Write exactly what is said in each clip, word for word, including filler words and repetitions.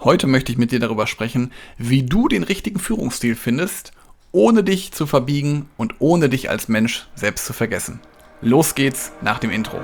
Heute möchte ich mit dir darüber sprechen, wie du den richtigen Führungsstil findest, ohne dich zu verbiegen und ohne dich als Mensch selbst zu vergessen. Los geht's nach dem Intro.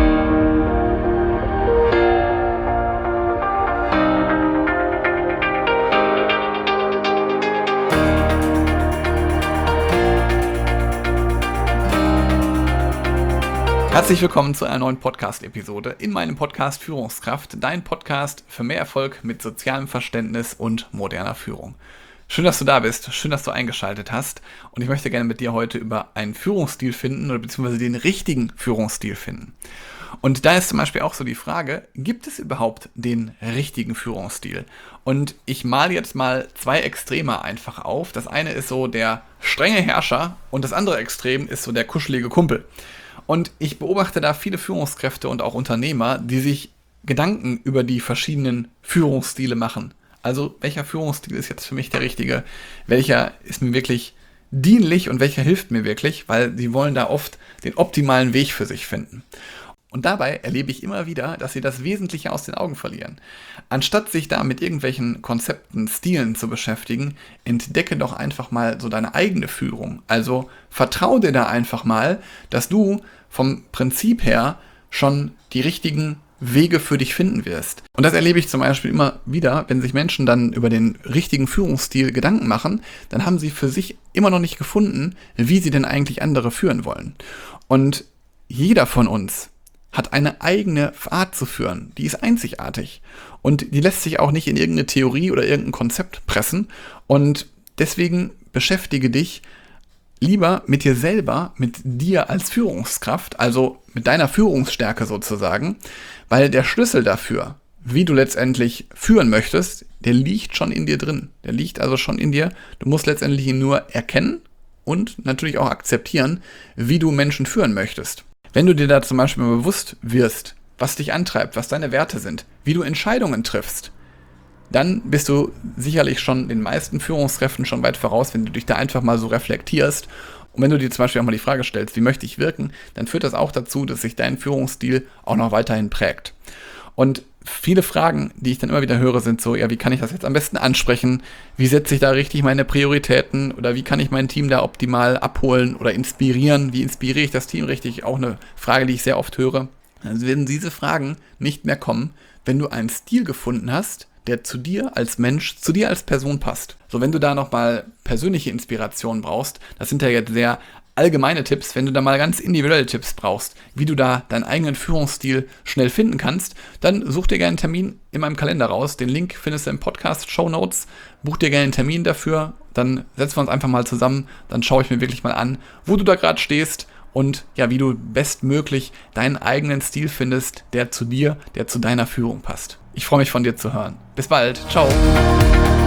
Herzlich willkommen zu einer neuen Podcast-Episode in meinem Podcast Führungskraft, dein Podcast für mehr Erfolg mit sozialem Verständnis und moderner Führung. Schön, dass du da bist, schön, dass du eingeschaltet hast und ich möchte gerne mit dir heute über einen Führungsstil finden oder beziehungsweise den richtigen Führungsstil finden. Und da ist zum Beispiel auch so die Frage, gibt es überhaupt den richtigen Führungsstil? Und ich male jetzt mal zwei Extreme einfach auf. Das eine ist so der strenge Herrscher und das andere Extrem ist so der kuschelige Kumpel. Und ich beobachte da viele Führungskräfte und auch Unternehmer, die sich Gedanken über die verschiedenen Führungsstile machen. Also welcher Führungsstil ist jetzt für mich der richtige? Welcher ist mir wirklich dienlich und welcher hilft mir wirklich? Weil sie wollen da oft den optimalen Weg für sich finden. Und dabei erlebe ich immer wieder, dass sie das Wesentliche aus den Augen verlieren. Anstatt sich da mit irgendwelchen Konzepten, Stilen zu beschäftigen, entdecke doch einfach mal so deine eigene Führung. Also vertrau dir da einfach mal, dass du vom Prinzip her schon die richtigen Wege für dich finden wirst. Und das erlebe ich zum Beispiel immer wieder, wenn sich Menschen dann über den richtigen Führungsstil Gedanken machen, dann haben sie für sich immer noch nicht gefunden, wie sie denn eigentlich andere führen wollen. Und jeder von uns hat eine eigene Art zu führen. Die ist einzigartig. Und die lässt sich auch nicht in irgendeine Theorie oder irgendein Konzept pressen. Und deswegen beschäftige dich lieber mit dir selber, mit dir als Führungskraft, also mit deiner Führungsstärke sozusagen, weil der Schlüssel dafür, wie du letztendlich führen möchtest, der liegt schon in dir drin. Der liegt also schon in dir. Du musst letztendlich ihn nur erkennen und natürlich auch akzeptieren, wie du Menschen führen möchtest. Wenn du dir da zum Beispiel mal bewusst wirst, was dich antreibt, was deine Werte sind, wie du Entscheidungen triffst, dann bist du sicherlich schon den meisten Führungskräften schon weit voraus, wenn du dich da einfach mal so reflektierst. Und wenn du dir zum Beispiel auch mal die Frage stellst, wie möchte ich wirken, dann führt das auch dazu, dass sich dein Führungsstil auch noch weiterhin prägt. Und viele Fragen, die ich dann immer wieder höre, sind so, ja, wie kann ich das jetzt am besten ansprechen? Wie setze ich da richtig meine Prioritäten? Oder wie kann ich mein Team da optimal abholen oder inspirieren? Wie inspiriere ich das Team richtig? Auch eine Frage, die ich sehr oft höre. Also werden diese Fragen nicht mehr kommen, wenn du einen Stil gefunden hast, der zu dir als Mensch, zu dir als Person passt. So, wenn du da nochmal persönliche Inspiration brauchst, das sind ja jetzt sehr allgemeine Tipps, wenn du da mal ganz individuelle Tipps brauchst, wie du da deinen eigenen Führungsstil schnell finden kannst, dann such dir gerne einen Termin in meinem Kalender raus. Den Link findest du im Podcast Show Notes. Buch dir gerne einen Termin dafür, dann setzen wir uns einfach mal zusammen, dann schaue ich mir wirklich mal an, wo du da gerade stehst und ja, wie du bestmöglich deinen eigenen Stil findest, der zu dir, der zu deiner Führung passt. Ich freue mich von dir zu hören. Bis bald. Ciao.